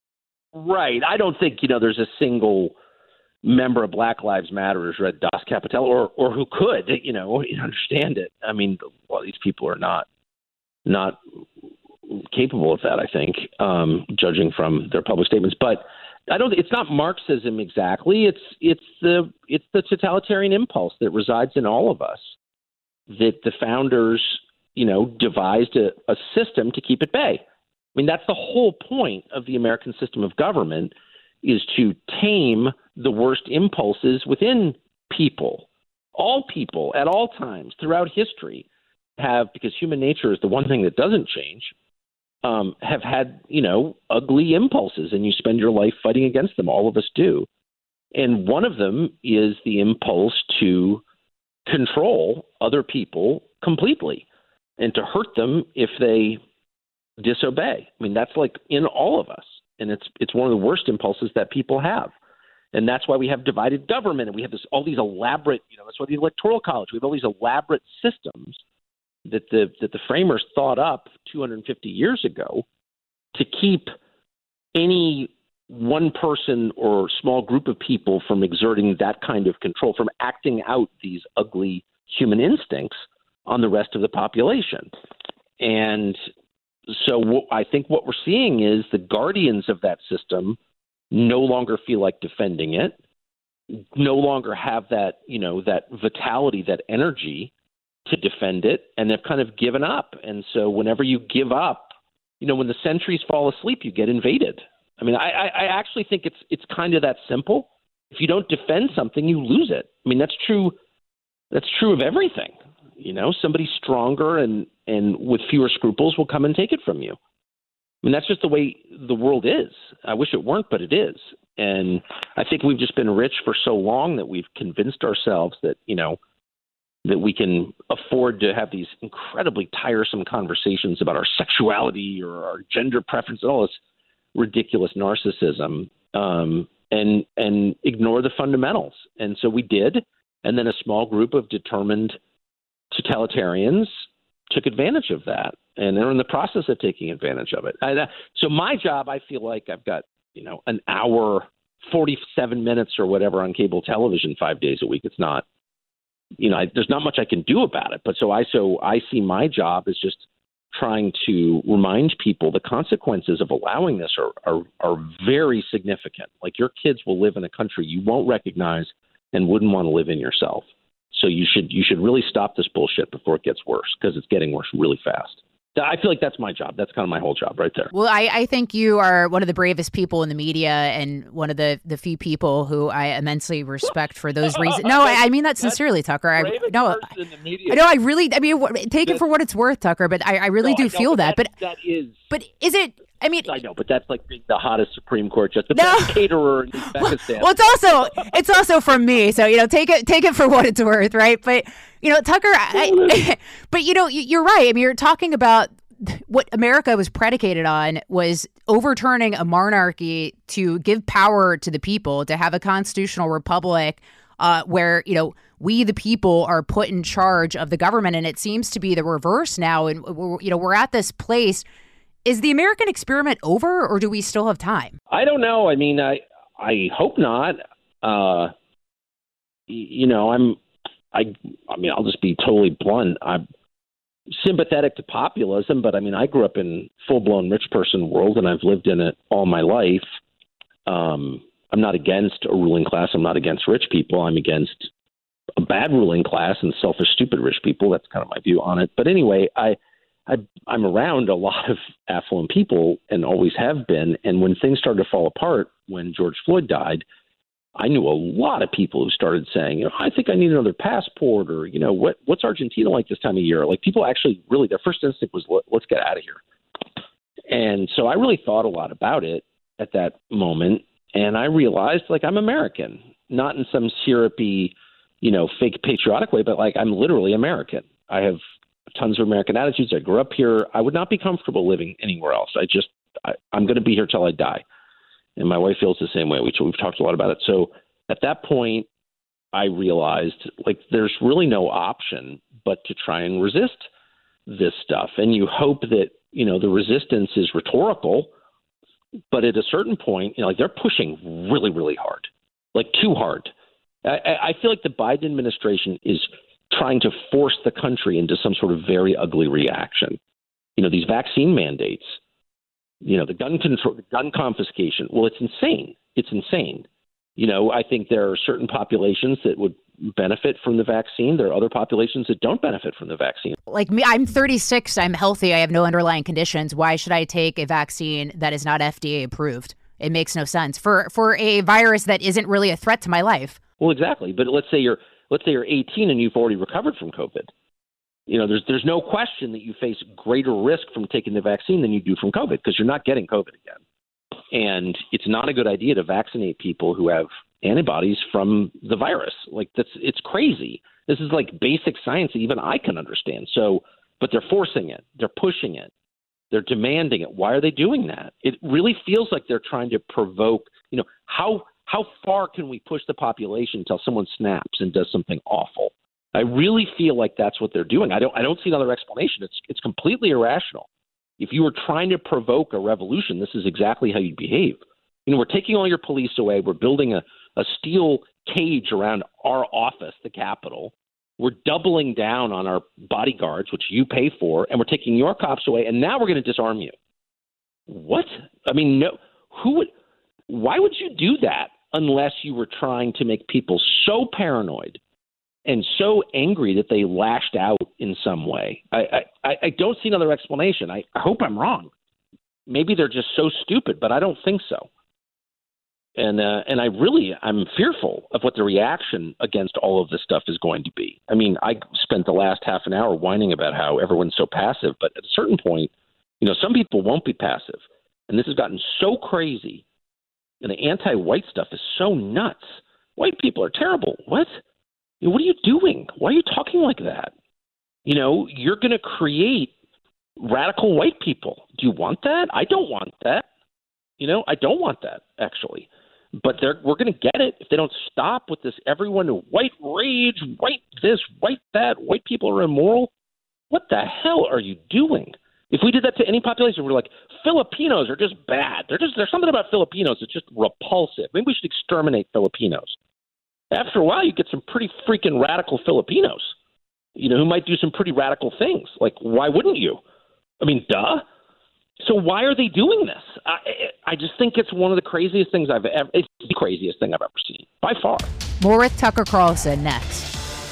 Right. I don't think, you know, there's a single member of Black Lives Matter who's read Das Kapital or, or who could, you know, understand it. I mean, well, these people are not not capable of that, I think, um, judging from their public statements. But I don't. It's not Marxism exactly. It's it's the it's the totalitarian impulse that resides in all of us. That the founders, you know, devised a, a system to keep at bay. I mean, that's the whole point of the American system of government, is to tame the worst impulses within people. All people at all times throughout history have, because human nature is the one thing that doesn't change, um, have had, you know, ugly impulses, and you spend your life fighting against them. All of us do. And one of them is the impulse to control other people completely and to hurt them if they disobey. I mean, that's like in all of us. And it's it's one of the worst impulses that people have. And that's why we have divided government, and we have this all these elaborate, you know, that's why the Electoral College, we have all these elaborate systems that the that the framers thought up two hundred fifty years ago to keep any one person or small group of people from exerting that kind of control, from acting out these ugly human instincts on the rest of the population. And so what, I think what we're seeing is the guardians of that system no longer feel like defending it, no longer have that, you know, that vitality, that energy to defend it, and they've kind of given up. And so whenever you give up, you know, when the sentries fall asleep, you get invaded. I mean, I, I actually think it's it's kind of that simple. If you don't defend something, you lose it. I mean, that's true. That's true of everything. You know, somebody stronger and, and with fewer scruples will come and take it from you. I mean, that's just the way the world is. I wish it weren't, but it is. And I think we've just been rich for so long that we've convinced ourselves that, you know, that we can afford to have these incredibly tiresome conversations about our sexuality or our gender preference and all this ridiculous narcissism, um, and and ignore the fundamentals. And so we did. And then a small group of determined totalitarians took advantage of that, and they're in the process of taking advantage of it. I, so my job, I feel like I've got, you know, an hour, forty-seven minutes or whatever on cable television five days a week. It's not, you know, I, there's not much I can do about it. But so I so I see my job as just trying to remind people the consequences of allowing this are, are are very significant. Like, your kids will live in a country you won't recognize and wouldn't want to live in yourself. So you should you should really stop this bullshit before it gets worse, because it's getting worse really fast. I feel like that's my job. That's kind of my whole job right there. Well, I, I think you are one of the bravest people in the media, and one of the, the few people who I immensely respect for those reasons. No, I, I mean that sincerely, Tucker. I no, I know. I really. I mean, take it for what it's worth, Tucker. But I, I really no, do I know, feel that. But that is. But is it? I mean, I know, but that's like being the hottest Supreme Court justice, the no. best caterer in Uzbekistan. Well, it's also it's also from me, so you know, take it take it for what it's worth, right? But you know, Tucker, I, but you know, you're right. I mean, you're talking about what America was predicated on was overturning a monarchy to give power to the people, to have a constitutional republic uh, where, you know, we, the people, are put in charge of the government. And it seems to be the reverse now. And, we're, you know, we're at this place. Is the American experiment over, or do we still have time? I don't know. I mean, I I hope not. Uh, you know, I'm I I mean, I'll just be totally blunt. I'm sympathetic to populism, but I mean, I grew up in full-blown rich person world, and I've lived in it all my life. Um, I'm not against a ruling class. I'm not against rich people. I'm against a bad ruling class and selfish, stupid rich people. That's kind of my view on it. But anyway, I, I I'm around a lot of affluent people and always have been. And when things started to fall apart, when George Floyd died, I knew a lot of people who started saying, you know, I think I need another passport, or, you know, what what's Argentina like this time of year? Like, people actually really, their first instinct was, let's get out of here. And so I really thought a lot about it at that moment. And I realized, like, I'm American, not in some syrupy, you know, fake patriotic way, but like, I'm literally American. I have tons of American attitudes. I grew up here. I would not be comfortable living anywhere else. I just, I, I'm going to be here till I die. And my wife feels the same way. We, we've talked a lot about it. So at that point, I realized, like, there's really no option but to try and resist this stuff. And you hope that, you know, the resistance is rhetorical, But at a certain point, you know, like they're pushing really, really hard, like too hard. I, I feel like the Biden administration is trying to force the country into some sort of very ugly reaction. You know, these vaccine mandates, you know, the gun control, the gun confiscation. Well, it's insane. It's insane. You know, I think there are certain populations that would benefit from the vaccine. There are other populations that don't benefit from the vaccine. Like me, I'm thirty-six. I'm healthy. I have no underlying conditions. Why should I take a vaccine that is not F D A approved? It makes no sense for for a virus that isn't really a threat to my life. Well, exactly. But let's say you're let's say you're eighteen and you've already recovered from COVID. You know, there's there's no question that you face greater risk from taking the vaccine than you do from COVID because you're not getting COVID again. And it's not a good idea to vaccinate people who have antibodies from the virus. Like that's it's crazy. This is like basic science that even I can understand. So, but they're forcing it. They're pushing it. They're demanding it. Why are they doing that? It really feels like they're trying to provoke, you know, how how far can we push the population until someone snaps and does something awful? I really feel like that's what they're doing. I don't I don't see another explanation. It's it's completely irrational. If you were trying to provoke a revolution, this is exactly how you'd behave. You know, we're taking all your police away. We're building a, a steel cage around our office, the Capitol. We're doubling down on our bodyguards, which you pay for, and we're taking your cops away, and now we're going to disarm you. What? I mean, no. Who would? Why would you do that unless you were trying to make people so paranoid and so angry that they lashed out in some way? I, I, I don't see another explanation. I, I hope I'm wrong. Maybe they're just so stupid, but I don't think so. And uh, and I really, I'm fearful of what the reaction against all of this stuff is going to be. I mean, I spent the last half an hour whining about how everyone's so passive, but at a certain point, you know, some people won't be passive. And this has gotten so crazy. And the anti-white stuff is so nuts. White people are terrible. What? What are you doing? Why are you talking like that? You know, you're going to create radical white people. Do you want that? I don't want that. You know, I don't want that, actually. But they're, we're going to get it if they don't stop with this everyone white rage, white this, white that, white people are immoral. What the hell are you doing? If we did that to any population, we're like, Filipinos are just bad. They're just, there's something about Filipinos that's just repulsive. Maybe we should exterminate Filipinos. After a while, you get some pretty freaking radical Filipinos, you know, who might do some pretty radical things. Like, why wouldn't you? I mean, duh. So why are they doing this? I, I just think it's one of the craziest things I've ever, it's the craziest thing I've ever seen, by far. More with Tucker Carlson next.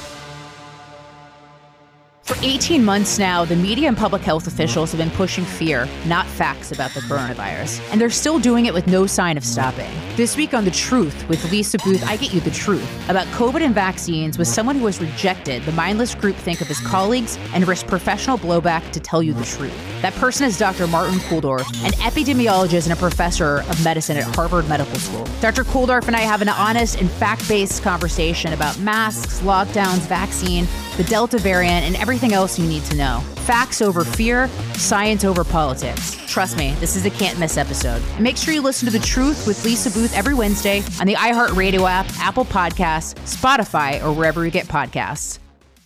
For eighteen months now, the media and public health officials have been pushing fear, not facts, about the coronavirus. And they're still doing it with no sign of stopping. This week on The Truth with Lisa Booth, I get you the truth about COVID and vaccines with someone who has rejected the mindless groupthink of his colleagues and risked professional blowback to tell you the truth. That person is Doctor Martin Kulldorff, an epidemiologist and a professor of medicine at Harvard Medical School. Doctor Kulldorff and I have an honest and fact-based conversation about masks, lockdowns, vaccine, the Delta variant, and everything else you need to know. Facts over fear, science over politics. Trust me, this is a can't miss episode. And make sure you listen to The Truth with Lisa Booth every Wednesday on the iHeartRadio app, Apple Podcasts, Spotify, or wherever you get podcasts.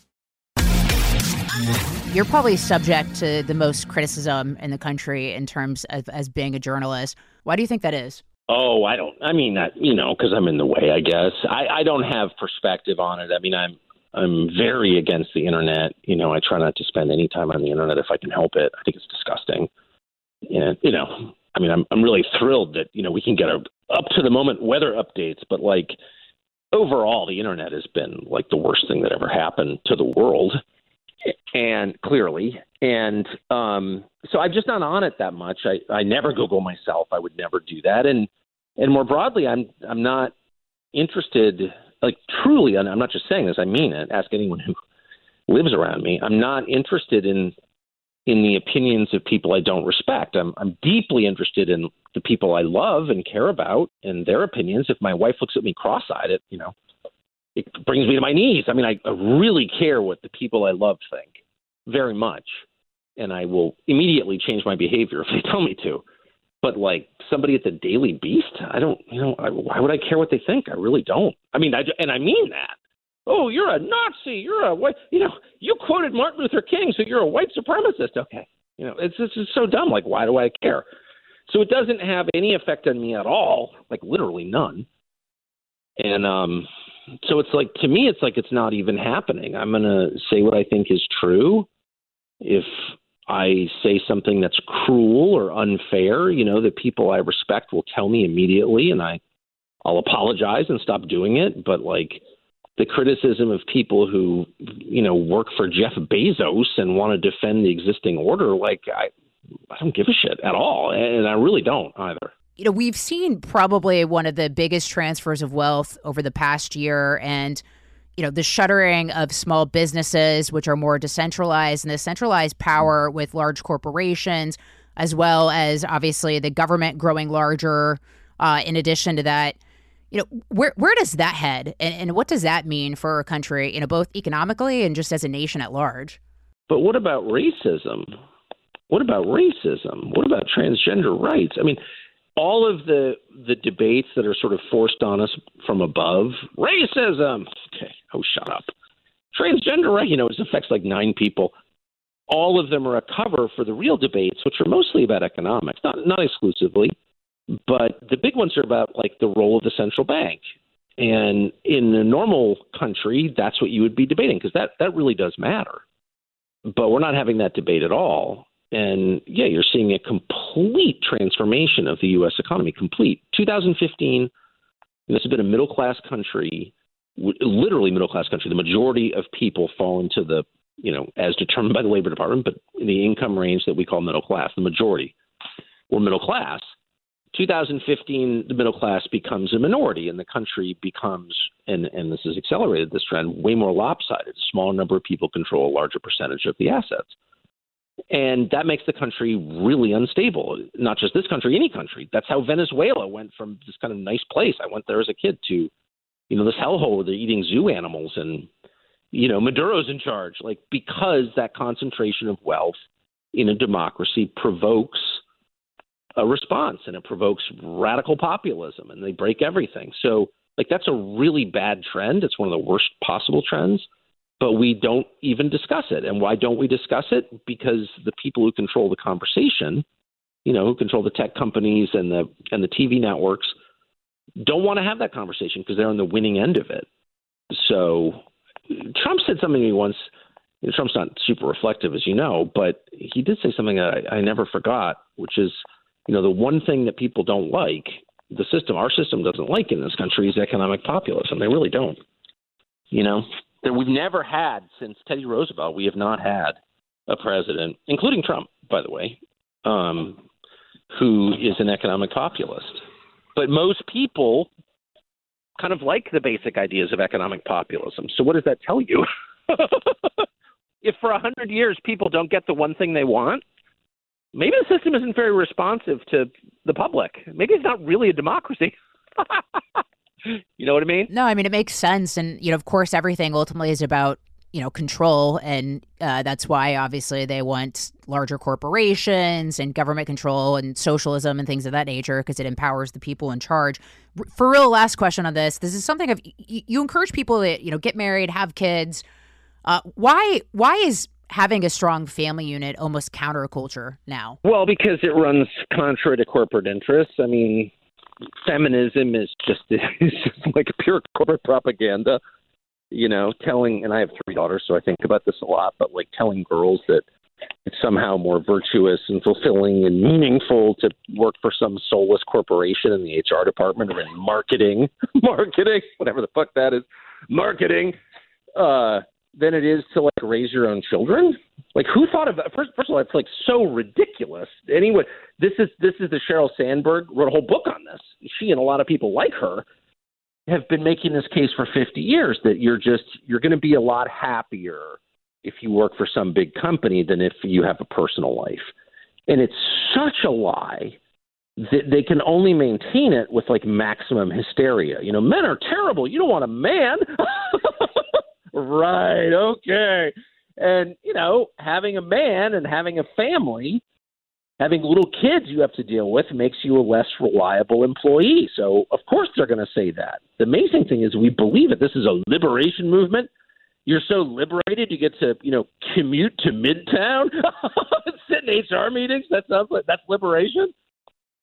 You're probably subject to the most criticism in the country in terms of as being a journalist. Why do you think that is? Oh, I don't. I mean, that, you know, because I'm in the way, I guess. I, I don't have perspective on it. I mean, I'm I'm very against the internet. You know, I try not to spend any time on the internet if I can help it. I think it's disgusting. And, you know, I mean, I'm I'm really thrilled that, you know, we can get a up to the moment weather updates. But like overall, the internet has been like the worst thing that ever happened to the world. And clearly. And um, so I'm just not on it that much. I, I never Google myself. I would never do that. And and more broadly, I'm I'm not interested. Like, truly, and I'm not just saying this, I mean it, ask anyone who lives around me, I'm not interested in in the opinions of people I don't respect. I'm I'm deeply interested in the people I love and care about and their opinions. If my wife looks at me cross-eyed, it, you know, it brings me to my knees. I mean, I, I really care what the people I love think, very much. And I will immediately change my behavior if they tell me to. But like somebody at the Daily Beast, I don't, you know, I, why would I care what they think? I really don't. I mean, I, and I mean that. Oh, you're a Nazi. You're a white, you know, you quoted Martin Luther King, so you're a white supremacist. Okay. You know, it's, it's just so dumb. Like, why do I care? So it doesn't have any effect on me at all, like literally none. And um, so it's like, to me, it's like it's not even happening. I'm going to say what I think is true. If I say something that's cruel or unfair, you know, the people I respect will tell me immediately, and I, I'll apologize and stop doing it. But like the criticism of people who, you know, work for Jeff Bezos and want to defend the existing order, like I, I don't give a shit at all. And I really don't either. You know, we've seen probably one of the biggest transfers of wealth over the past year, and, you know, the shuttering of small businesses, which are more decentralized, and the centralized power with large corporations, as well as obviously the government growing larger. Uh, in addition to that, you know, where where does that head, and, and what does that mean for a country, you know, both economically and just as a nation at large? But what about racism? What about racism? What about transgender rights? I mean, all of the the debates that are sort of forced on us from above, racism, okay, oh, shut up. Transgender right, you know, it affects like nine people. All of them are a cover for the real debates, which are mostly about economics, not not exclusively, but the big ones are about like the role of the central bank. And in a normal country, that's what you would be debating, because that, that really does matter. But we're not having that debate at all. And yeah, you're seeing a complete transformation of the U S economy, complete. two thousand fifteen, this has been a middle-class country, literally middle-class country. The majority of people fall into the, you know, as determined by the Labor Department, but in the income range that we call middle class, the majority were middle class. two thousand fifteen, the middle class becomes a minority, and the country becomes, and, and this has accelerated this trend, way more lopsided. A smaller number of people control a larger percentage of the assets. And that makes the country really unstable, not just this country, any country. That's how Venezuela went from this kind of nice place. I went there as a kid to, you know, this hellhole where they're eating zoo animals and, you know, Maduro's in charge. Like, because that concentration of wealth in a democracy provokes a response, and it provokes radical populism, and they break everything. So, like, that's a really bad trend. It's one of the worst possible trends. But we don't even discuss it. And why don't we discuss it? Because the people who control the conversation, you know, who control the tech companies and the and the T V networks, don't want to have that conversation because they're on the winning end of it. So Trump said something to me once. You know, Trump's not super reflective, as you know, but he did say something that I, I never forgot, which is, you know, the one thing that people don't like, the system, our system doesn't like in this country, is economic populism. They really don't, you know. That we've never had since Teddy Roosevelt. We have not had a president, including Trump, by the way, um, who is an economic populist. But most people kind of like the basic ideas of economic populism. So what does that tell you? If for a hundred years people don't get the one thing they want, maybe the system isn't very responsive to the public. Maybe it's not really a democracy. You know what I mean? No, I mean, it makes sense. And, you know, of course, everything ultimately is about, you know, control. And uh, that's why, obviously, they want larger corporations and government control and socialism and things of that nature, because it empowers the people in charge. For real, last question on this. This is something of, you encourage people to, you know, get married, have kids. Uh, why, why is having a strong family unit almost counterculture now? Well, because it runs contrary to corporate interests. I mean, feminism is just, it's just like pure corporate propaganda, you know, telling, and I have three daughters, so I think about this a lot, but like telling girls that it's somehow more virtuous and fulfilling and meaningful to work for some soulless corporation in the H R department or in marketing, marketing, whatever the fuck that is, marketing, uh, than it is to like raise your own children. Like, who thought of that? First, first of all, it's like so ridiculous. Anyway, this is this is the Sheryl Sandberg wrote a whole book on this. She and a lot of people like her have been making this case for fifty years that you're just you're going to be a lot happier if you work for some big company than if you have a personal life. And it's such a lie that they can only maintain it with like maximum hysteria. You know, men are terrible. You don't want a man. Right. Okay. And, you know, having a man and having a family, having little kids you have to deal with makes you a less reliable employee. So, of course, they're going to say that. The amazing thing is we believe it. This is a liberation movement. You're so liberated you get to, you know, commute to Midtown and sit in H R meetings. That sounds like that's liberation.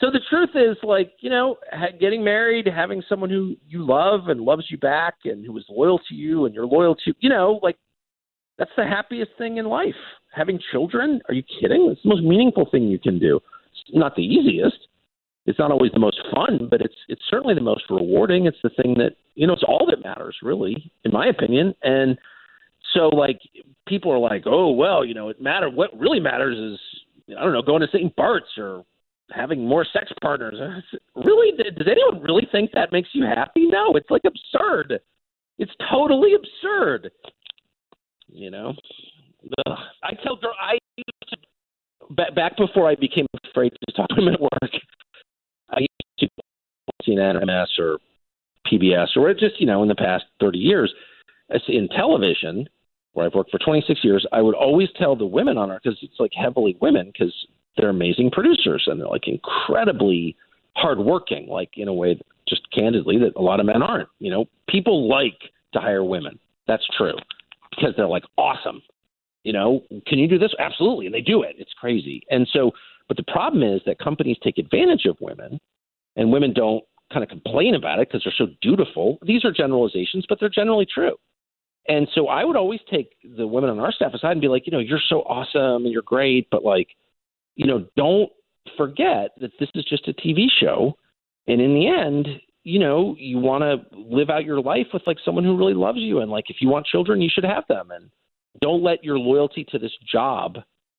So the truth is, like, you know, ha- getting married, having someone who you love and loves you back and who is loyal to you and you're loyal to, you know, like, that's the happiest thing in life. Having children, are you kidding? It's the most meaningful thing you can do. It's not the easiest. It's not always the most fun, but it's it's certainly the most rewarding. It's the thing that, you know, it's all that matters, really, in my opinion. And so, like, people are like, oh, well, you know, it matters. What really matters is, I don't know, going to Saint Bart's or having more sex partners. Really? Does anyone really think that makes you happy? No, it's like absurd. It's totally absurd. You know, Ugh. I tell girl, I used to, back, back before I became afraid to talk to them at work, I used to C N N or M S or P B S or just, you know, in the past thirty years, in television, where I've worked for twenty-six years, I would always tell the women on our, because it's like heavily women, because they're amazing producers and they're like incredibly hardworking, like in a way, that just candidly, that a lot of men aren't. You know, people like to hire women. That's true, because they're like, awesome. You know, can you do this? Absolutely. And they do it. It's crazy. And so, but the problem is that companies take advantage of women, and women don't kind of complain about it because they're so dutiful. These are generalizations, but they're generally true. And so I would always take the women on our staff aside and be like, you know, you're so awesome and you're great, but like, you know, don't forget that this is just a T V show. And in the end, you know, you want to live out your life with like someone who really loves you. And like, if you want children, you should have them. And don't let your loyalty to this job,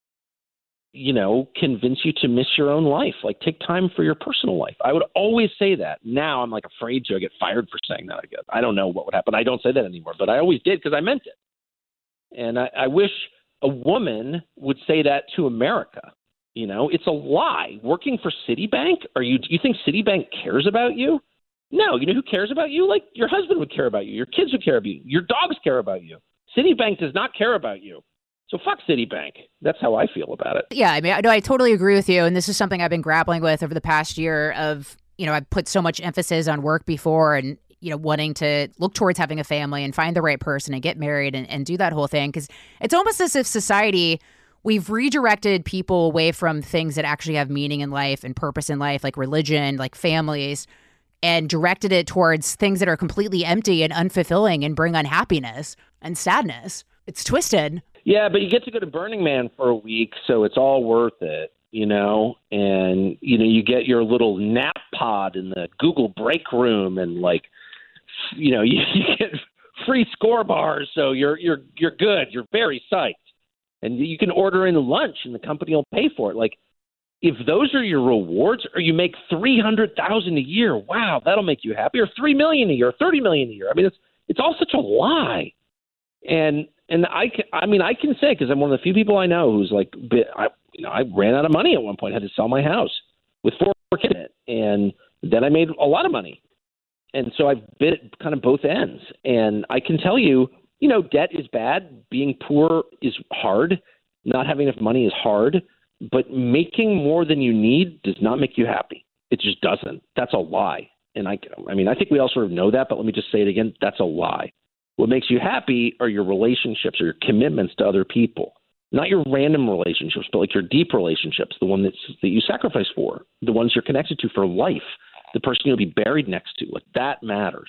you know, convince you to miss your own life. Like, take time for your personal life. I would always say that. Now I'm like afraid to get fired for saying that, I guess. I don't know what would happen. I don't say that anymore, but I always did because I meant it. And I, I wish a woman would say that to America. You know, it's a lie. Working for Citibank, are you, you think Citibank cares about you? No. You know who cares about you? Like, your husband would care about you. Your kids would care about you. Your dogs care about you. Citibank does not care about you. So fuck Citibank. That's how I feel about it. Yeah, I mean, I, no, I totally agree with you. And this is something I've been grappling with over the past year of, you know, I've put so much emphasis on work before and, you know, wanting to look towards having a family and find the right person and get married and, and do that whole thing. Because it's almost as if society, we've redirected people away from things that actually have meaning in life and purpose in life, like religion, like families, and directed it towards things that are completely empty and unfulfilling and bring unhappiness and sadness. It's twisted. Yeah, but you get to go to Burning Man for a week, so it's all worth it, you know? And, you know, you get your little nap pod in the Google break room and, like, you know, you, you get free score bars, so you're you're you're good. You're very psyched. And you can order in lunch, and the company will pay for it. Like, if those are your rewards, or you make three hundred thousand dollars a year, wow, that'll make you happy, or three million dollars a year, or thirty million dollars a year. I mean, it's it's all such a lie. And and I can, I mean, I can say, because I'm one of the few people I know who's like, I, you know, I ran out of money at one point, had to sell my house with four kids in it, and then I made a lot of money. And so I've been at kind of both ends. And I can tell you, you know, debt is bad. Being poor is hard. Not having enough money is hard. But making more than you need does not make you happy. It just doesn't. That's a lie. And I, I mean, I think we all sort of know that, but let me just say it again. That's a lie. What makes you happy are your relationships or your commitments to other people, not your random relationships, but like your deep relationships, the one that's, that you sacrifice for, the ones you're connected to for life, the person you'll be buried next to. Like, that matters.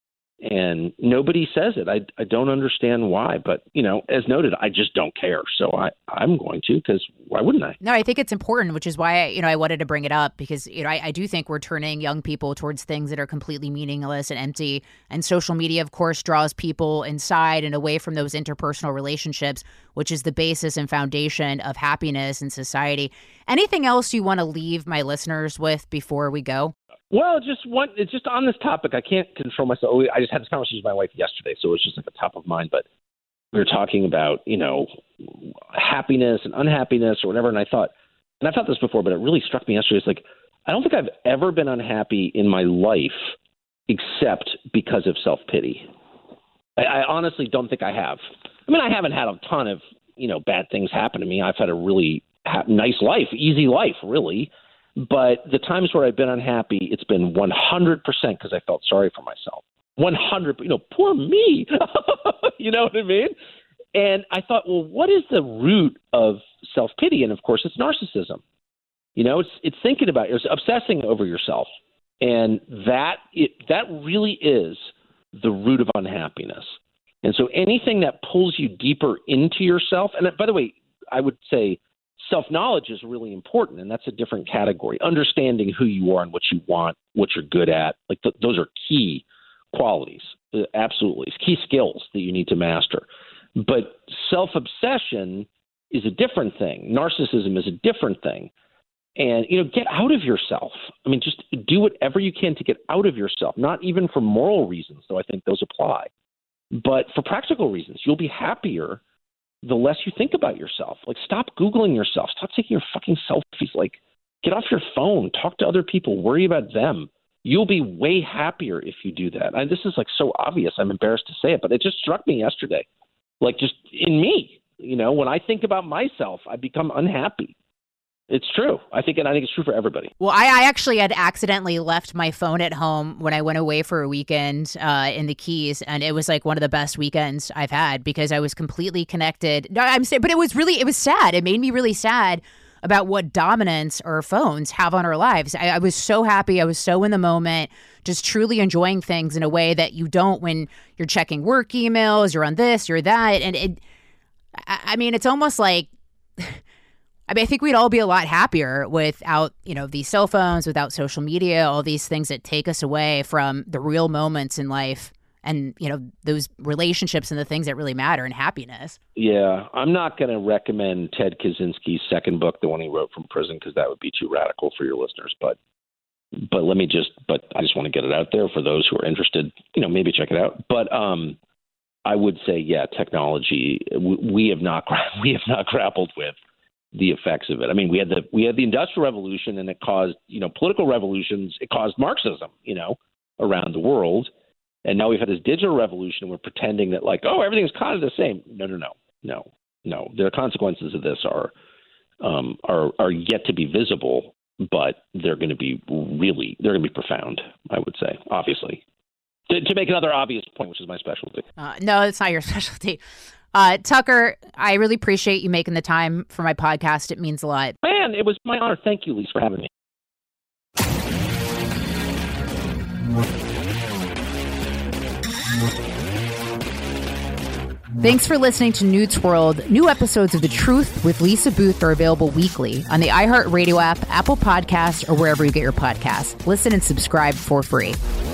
And nobody says it. I, I don't understand why. But, you know, as noted, I just don't care. So I, I'm going to, because why wouldn't I? No, I think it's important, which is why, I, you know, I wanted to bring it up because, you know, I, I do think we're turning young people towards things that are completely meaningless and empty. And social media, of course, draws people inside and away from those interpersonal relationships, which is the basis and foundation of happiness in society. Anything else you want to leave my listeners with before we go? Well, just one. It's just on this topic. I can't control myself. I just had this conversation with my wife yesterday, so it's just like a top of mind. But we were talking about, you know, happiness and unhappiness or whatever. And I thought, and I've thought this before, but it really struck me yesterday. It's like, I don't think I've ever been unhappy in my life except because of self-pity. I, I honestly don't think I have. I mean, I haven't had a ton of, you know, bad things happen to me. I've had a really ha- nice life, easy life, really. But the times where I've been unhappy, it's been one hundred percent because I felt sorry for myself. one hundred, you know, poor me. You know what I mean? And I thought, well, what is the root of self-pity? And of course, it's narcissism. You know, it's it's thinking about it. It's obsessing over yourself. And that it, that really is the root of unhappiness. And so anything that pulls you deeper into yourself, and by the way, I would say self-knowledge is really important, and that's a different category. Understanding who you are and what you want, what you're good at, like th- those are key qualities, uh, absolutely. It's key skills that you need to master. But self-obsession is a different thing. Narcissism is a different thing. And, you know, get out of yourself. I mean, just do whatever you can to get out of yourself, not even for moral reasons, though I think those apply, but for practical reasons. You'll be happier the less you think about yourself. Like, stop Googling yourself. Stop taking your fucking selfies. Like, get off your phone. Talk to other people. Worry about them. You'll be way happier if you do that. And this is, like, so obvious. I'm embarrassed to say it, but it just struck me yesterday. Like, just in me, you know, when I think about myself, I become unhappy. It's true. I think, and I think it's true for everybody. Well, I, I actually had accidentally left my phone at home when I went away for a weekend uh, in the Keys, and it was like one of the best weekends I've had because I was completely connected. No, I'm saying, but it was really, it was sad. It made me really sad about what dominance our phones have on our lives. I, I was so happy. I was so in the moment, just truly enjoying things in a way that you don't when you're checking work emails, you're on this, you're that, and it. I, I mean, it's almost like. I mean, I think we'd all be a lot happier without, you know, these cell phones, without social media, all these things that take us away from the real moments in life and, you know, those relationships and the things that really matter and happiness. Yeah, I'm not going to recommend Ted Kaczynski's second book, the one he wrote from prison, because that would be too radical for your listeners. But but let me just but I just want to get it out there for those who are interested, you know, maybe check it out. But um, I would say, yeah, technology, we, we have not we have not grappled with the effects of it. I mean, we had the we had the Industrial Revolution, and it caused, you know, political revolutions. It caused Marxism, you know, around the world. And now we've had this digital revolution, and we're pretending that, like, oh, everything's kind of the same. No, no, no, no, no. The consequences of this are um, are are yet to be visible, but they're going to be really they're going to be profound, I would say, obviously. To, to make another obvious point, which is my specialty. Uh, no, it's not your specialty. Uh, Tucker, I really appreciate you making the time for my podcast. It means a lot. Man, it was my honor. Thank you, Lise, for having me. Thanks for listening to Newt's World. New episodes of The Truth with Lisa Booth are available weekly on the iHeartRadio app, Apple Podcasts, or wherever you get your podcasts. Listen and subscribe for free.